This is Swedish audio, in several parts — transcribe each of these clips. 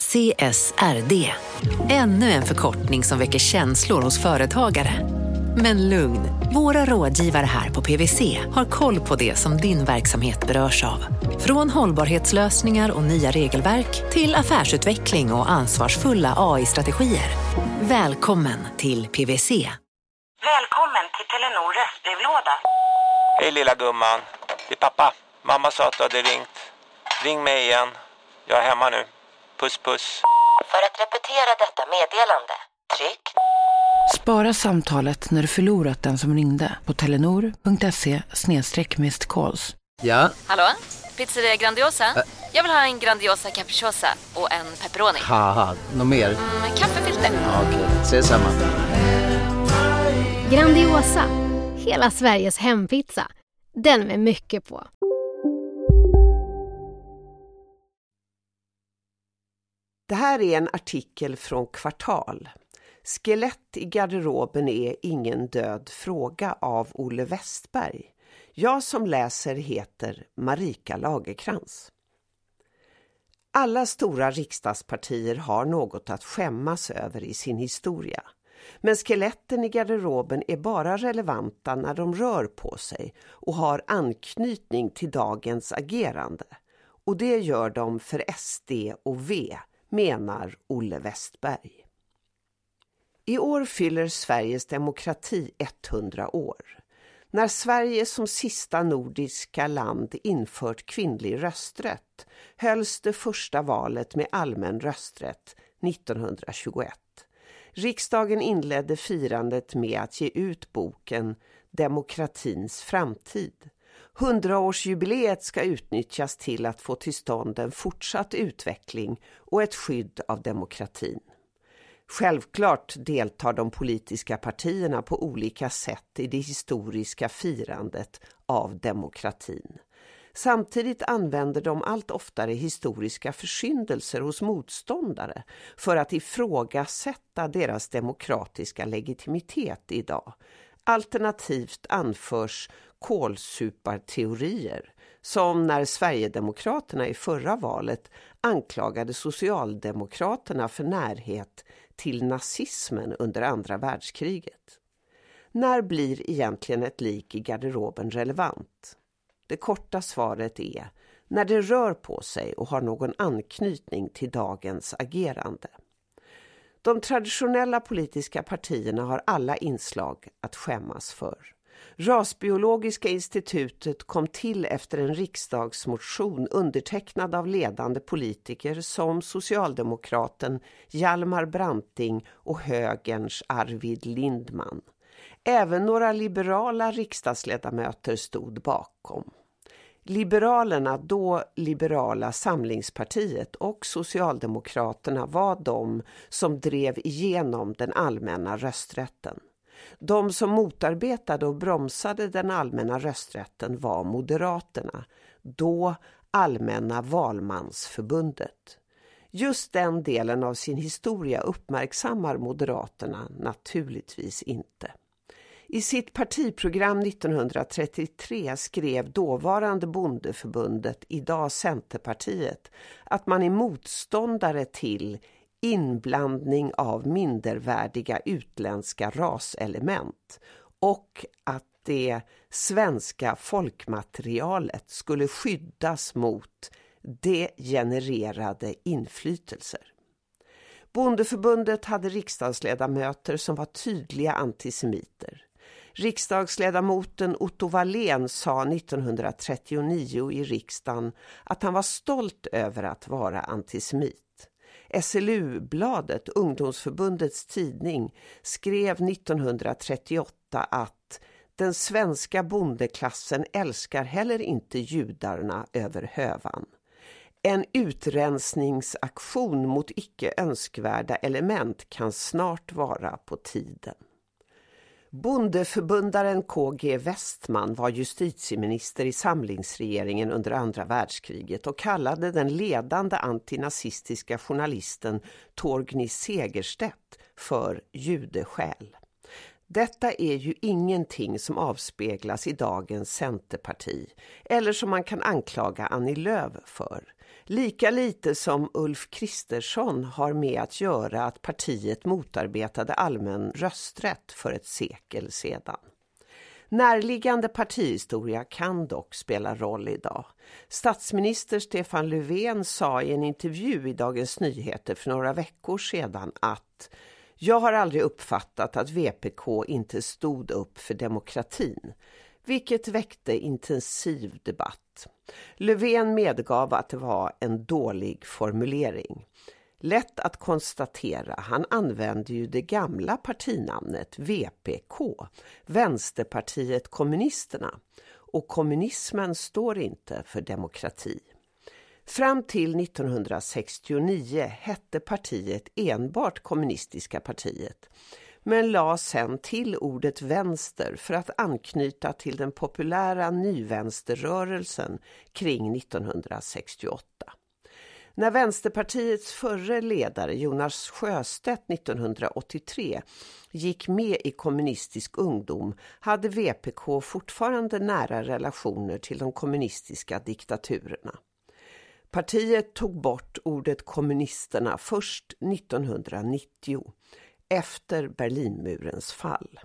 CSRD. Ännu en förkortning som väcker känslor hos företagare. Men lugn, våra rådgivare här på PwC har koll på det som din verksamhet berörs av. Från hållbarhetslösningar och nya regelverk till affärsutveckling och ansvarsfulla AI-strategier. Välkommen till PwC. Välkommen till Telenor röstbrevlåda. Hej lilla gumman, det är pappa. Mamma sa att du hade ringt. Ring mig igen. Jag är hemma nu. Puss puss. För att repetera detta meddelande, tryck. Spara samtalet när du förlorat den som ringde på telenor.se/missed-calls. Ja? Hallå? Pizzeria Grandiosa? Jag vill ha en Grandiosa capriciosa och en pepperoni. Haha, något mer? Kaffefilter. Ja, okej, ses samma. Grandiosa, hela Sveriges hempizza. Den med mycket på. Det här är en artikel från Kvartal. Skelett i garderoben är ingen död fråga av Olle Westberg. Jag som läser heter Marika Lagerkrans. Alla stora riksdagspartier har något att skämmas över i sin historia. Men skeletten i garderoben är bara relevanta när de rör på sig och har anknytning till dagens agerande. Och det gör de för SD och V, menar Olle Westberg. I år fyller Sveriges demokrati 100 år. När Sverige som sista nordiska land infört kvinnlig rösträtt hölls det första valet med allmän rösträtt 1921. Riksdagen inledde firandet med att ge ut boken Demokratins framtid. 100-årsjubileet ska utnyttjas till att få till stånd en fortsatt utveckling och ett skydd av demokratin. Självklart deltar de politiska partierna på olika sätt i det historiska firandet av demokratin. Samtidigt använder de allt oftare historiska försyndelser hos motståndare för att ifrågasätta deras demokratiska legitimitet idag. Alternativt anförs kålsuparteorier, som när Sverigedemokraterna i förra valet anklagade Socialdemokraterna för närhet till nazismen under andra världskriget. När blir egentligen ett lik i garderoben relevant? Det korta svaret är när det rör på sig och har någon anknytning till dagens agerande. De traditionella politiska partierna har alla inslag att skämmas för. Rasbiologiska institutet kom till efter en riksdagsmotion undertecknad av ledande politiker som socialdemokraten Hjalmar Branting och högerns Arvid Lindman. Även några liberala riksdagsledamöter stod bakom. Liberalerna, då Liberala samlingspartiet, och Socialdemokraterna var de som drev igenom den allmänna rösträtten. De som motarbetade och bromsade den allmänna rösträtten var Moderaterna, då Allmänna valmansförbundet. Just den delen av sin historia uppmärksammar Moderaterna naturligtvis inte. I sitt partiprogram 1933 skrev dåvarande Bondeförbundet, idag Centerpartiet, att man är motståndare till inblandning av mindervärdiga utländska raselement och att det svenska folkmaterialet skulle skyddas mot degenererade inflytelser. Bondeförbundet hade riksdagsledamöter som var tydliga antisemiter. Riksdagsledamoten Otto Wallén sa 1939 i riksdagen att han var stolt över att vara antisemit. SLU-bladet, ungdomsförbundets tidning, skrev 1938 att den svenska bondeklassen älskar heller inte judarna över hövan. En utrensningsaktion mot icke önskvärda element kan snart vara på tiden. Bondeförbundaren KG Westman var justitieminister i samlingsregeringen under andra världskriget och kallade den ledande antinazistiska journalisten Torgny Segerstedt för judesjäl. Detta är ju ingenting som avspeglas i dagens Centerparti eller som man kan anklaga Annie Lööf för. Lika lite som Ulf Kristersson har med att göra att partiet motarbetade allmän rösträtt för ett sekel sedan. Närliggande partihistoria kan dock spela roll idag. Statsminister Stefan Löfven sa i en intervju i Dagens Nyheter för några veckor sedan att "Jag har aldrig uppfattat att VPK inte stod upp för demokratin", vilket väckte intensiv debatt. Löfven medgav att det var en dålig formulering. Lätt att konstatera, han använde ju det gamla partinamnet VPK, Vänsterpartiet kommunisterna, och kommunismen står inte för demokrati. Fram till 1969 hette partiet enbart Kommunistiska partiet, men la sen till ordet vänster för att anknyta till den populära nyvänsterrörelsen kring 1968. När Vänsterpartiets förre ledare Jonas Sjöstedt 1983 gick med i Kommunistisk ungdom hade VPK fortfarande nära relationer till de kommunistiska diktaturerna. Partiet tog bort ordet kommunisterna först 1990, efter Berlinmurens fall.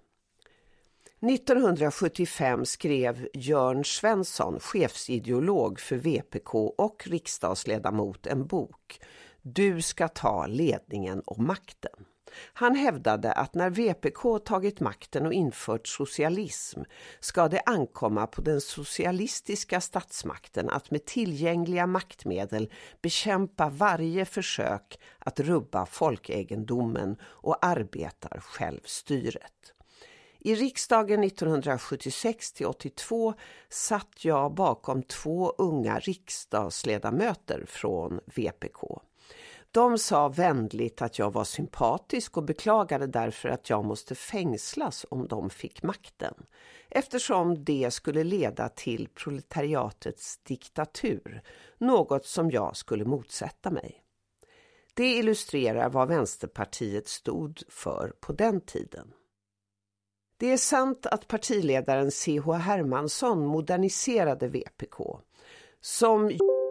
1975 skrev Jörn Svensson, chefsideolog för VPK och riksdagsledamot, en bok "Du ska ta ledningen och makten". Han hävdade att när VPK tagit makten och infört socialism ska det ankomma på den socialistiska statsmakten att med tillgängliga maktmedel bekämpa varje försök att rubba folkegendomen och arbetar självstyret. I riksdagen 1976-82 satt jag bakom 2 unga riksdagsledamöter från VPK. De sa vänligt att jag var sympatisk och beklagade därför att jag måste fängslas om de fick makten, eftersom det skulle leda till proletariatets diktatur, något som jag skulle motsätta mig. Det illustrerar vad Vänsterpartiet stod för på den tiden. Det är sant att partiledaren C.H. Hermansson moderniserade VPK som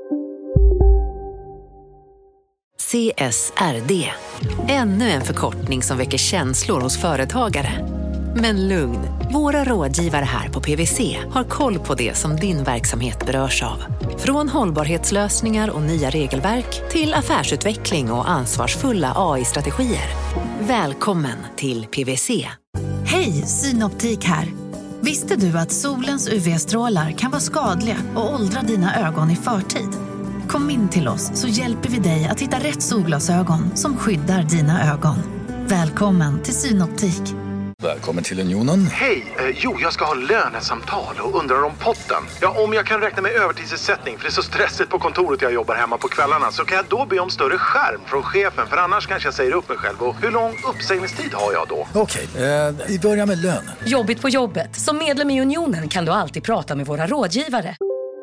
CSRD. Ännu en förkortning som väcker känslor hos företagare. Men lugn, våra rådgivare här på PwC har koll på det som din verksamhet berörs av. Från hållbarhetslösningar och nya regelverk till affärsutveckling och ansvarsfulla AI-strategier. Välkommen till PwC. Hej, Synoptik här. Visste du att solens UV-strålar kan vara skadliga och åldra dina ögon i förtid? Kom in till oss så hjälper vi dig att hitta rätt solglasögon som skyddar dina ögon. Välkommen till Synoptik. Välkommen till Unionen. Hej, jag ska ha lönesamtal och undrar om potten. Ja, om jag kan räkna med övertidsersättning för det är så stressigt på kontoret jag jobbar hemma på kvällarna, så kan jag då be om större skärm från chefen, för annars kanske jag säger upp mig själv. Och hur lång uppsägningstid har jag då? Okej, vi börjar med lön. Jobbigt på jobbet. Som medlem i Unionen kan du alltid prata med våra rådgivare.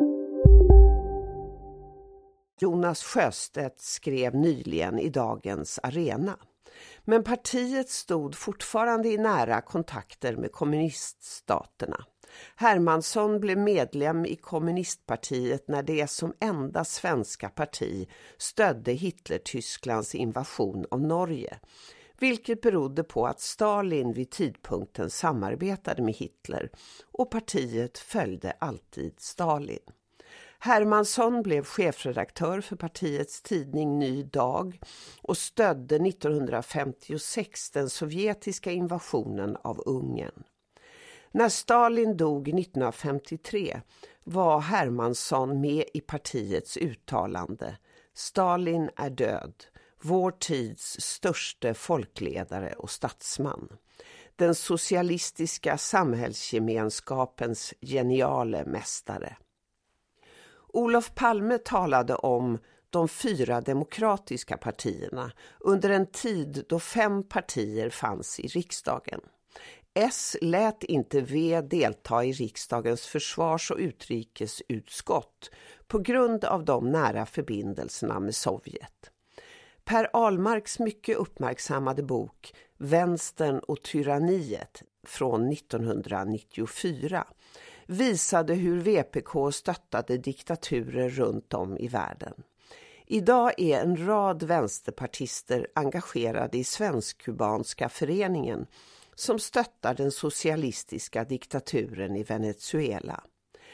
Jonas Sjöstedt skrev nyligen i Dagens Arena. Men partiet stod fortfarande i nära kontakter med kommuniststaterna. Hermansson blev medlem i kommunistpartiet när det som enda svenska parti stödde Hitler-Tysklands invasion av Norge, vilket berodde på att Stalin vid tidpunkten samarbetade med Hitler och partiet följde alltid Stalin. Hermansson blev chefredaktör för partiets tidning Ny Dag och stödde 1956 den sovjetiska invasionen av Ungern. När Stalin dog 1953 var Hermansson med i partiets uttalande "Stalin är död, vår tids största folkledare och statsman. Den socialistiska samhällsgemenskapens geniale mästare." Olof Palme talade om de 4 demokratiska partierna under en tid då 5 partier fanns i riksdagen. S lät inte V delta i riksdagens försvars- och utrikesutskott på grund av de nära förbindelserna med Sovjet. Per Ahlmarks mycket uppmärksammade bok Vänstern och tyranniet från 1994 visade hur VPK stöttade diktaturer runt om i världen. Idag är en rad vänsterpartister engagerade i Svensk-kubanska föreningen som stöttar den socialistiska diktaturen i Venezuela.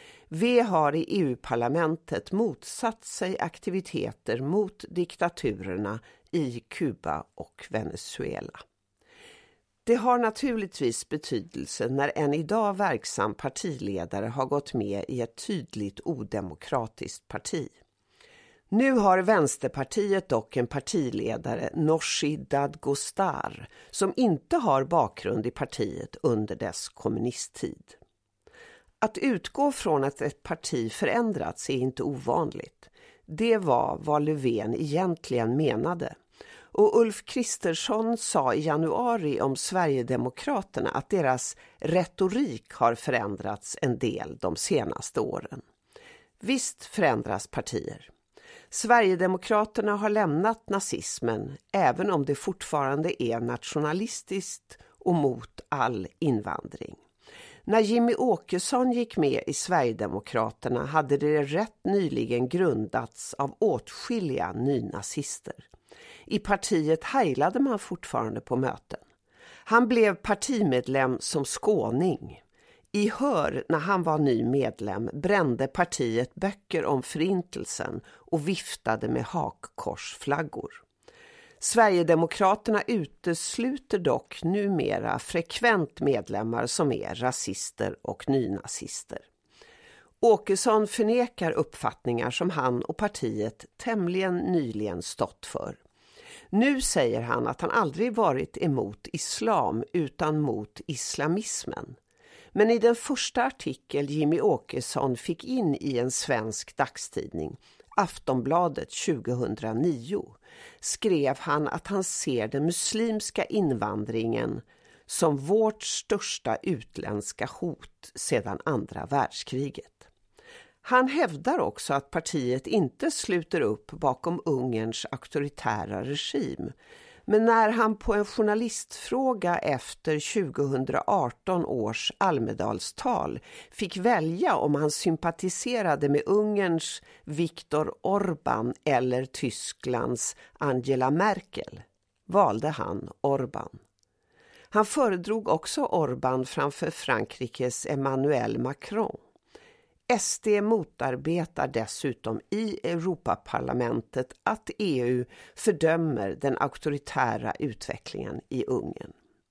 V har i EU-parlamentet motsatt sig aktiviteter mot diktaturerna i Kuba och Venezuela. Det har naturligtvis betydelse när en idag verksam partiledare har gått med i ett tydligt odemokratiskt parti. Nu har Vänsterpartiet dock en partiledare, Nooshi Dadgostar, som inte har bakgrund i partiet under dess kommunisttid. Att utgå från att ett parti förändrats är inte ovanligt. Det var vad Löfven egentligen menade. Och Ulf Kristersson sa i januari om Sverigedemokraterna att deras retorik har förändrats en del de senaste åren. Visst förändras partier. Sverigedemokraterna har lämnat nazismen även om det fortfarande är nationalistiskt och mot all invandring. När Jimmy Åkesson gick med i Sverigedemokraterna hade det rätt nyligen grundats av åtskilliga nynazister. I partiet hejlade man fortfarande på möten. Han blev partimedlem som skåning. I Hör, när han var ny medlem, brände partiet böcker om förintelsen och viftade med hakkorsflaggor. Sverigedemokraterna utesluter dock numera frekvent medlemmar som är rasister och nynazister. Åkesson förnekar uppfattningar som han och partiet tämligen nyligen stått för. Nu säger han att han aldrig varit emot islam utan mot islamismen. Men i den första artikel Jimmy Åkesson fick in i en svensk dagstidning, Aftonbladet 2009, skrev han att han ser den muslimska invandringen som vårt största utländska hot sedan andra världskriget. Han hävdar också att partiet inte sluter upp bakom Ungerns auktoritära regim. Men när han på en journalistfråga efter 2018 års Almedalstal fick välja om han sympatiserade med Ungerns Viktor Orbán eller Tysklands Angela Merkel, valde han Orbán. Han föredrog också Orbán framför Frankrikes Emmanuel Macron. SD motarbetar dessutom i Europaparlamentet att EU fördömer den auktoritära utvecklingen i Ungern.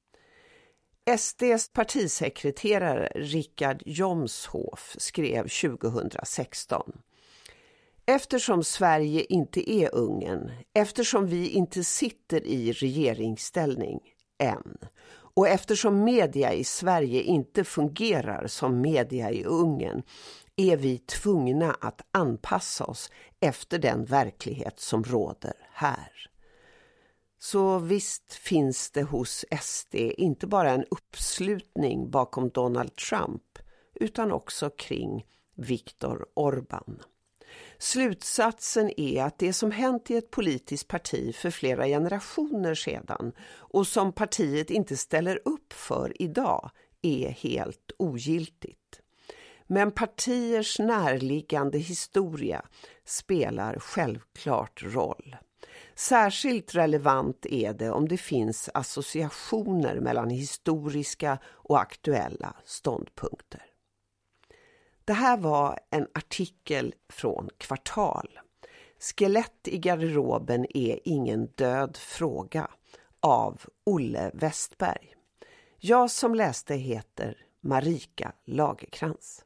SDs partisekreterare Richard Jomshof skrev 2016: Eftersom Sverige inte är Ungern, eftersom vi inte sitter i regeringsställning än, och eftersom media i Sverige inte fungerar som media i Ungern, är vi tvungna att anpassa oss efter den verklighet som råder här. Så visst finns det hos SD inte bara en uppslutning bakom Donald Trump utan också kring Viktor Orbán. Slutsatsen är att det som hänt i ett politiskt parti för flera generationer sedan och som partiet inte ställer upp för idag är helt ogiltigt. Men partiers närliggande historia spelar självklart roll. Särskilt relevant är det om det finns associationer mellan historiska och aktuella ståndpunkter. Det här var en artikel från Kvartal. Skelett i garderoben är ingen död fråga av Olle Westberg. Jag som läste heter Marika Lagerkrans.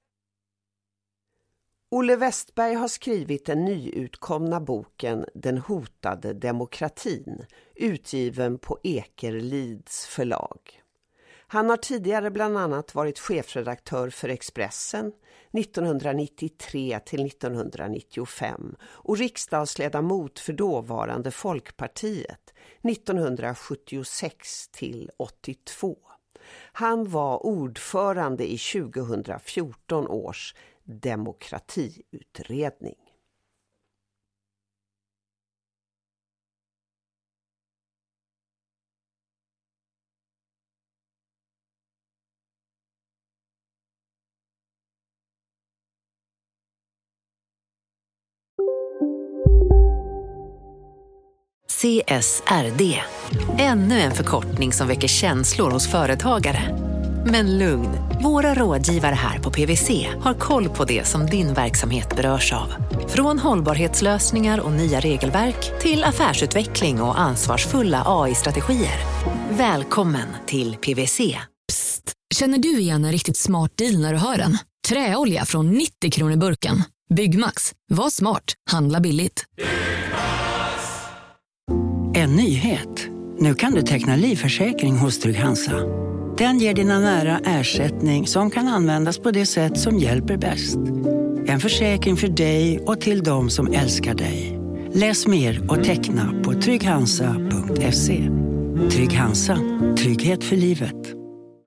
Olle Westberg har skrivit den nyutkomna boken Den hotade demokratin, utgiven på Ekerlids förlag. Han har tidigare bland annat varit chefredaktör för Expressen 1993 till 1995 och riksdagsledamot för dåvarande Folkpartiet 1976 till 82. Han var ordförande i 2014 års demokratiutredning. CSRD. Ännu en förkortning som väcker känslor hos företagare. Men lugn, våra rådgivare här på PWC har koll på det som din verksamhet berörs av. Från hållbarhetslösningar och nya regelverk till affärsutveckling och ansvarsfulla AI-strategier. Välkommen till PWC. Psst, känner du igen en riktigt smart deal när du hör den? Träolja från 90 kronor burken. Byggmax, var smart, handla billigt. En nyhet. Nu kan du teckna livförsäkring hos Trygg-Hansa. Den ger dina nära ersättning som kan användas på det sätt som hjälper bäst. En försäkring för dig och till de som älskar dig. Läs mer och teckna på trygghansa.se. Trygg-Hansa. Trygghet för livet.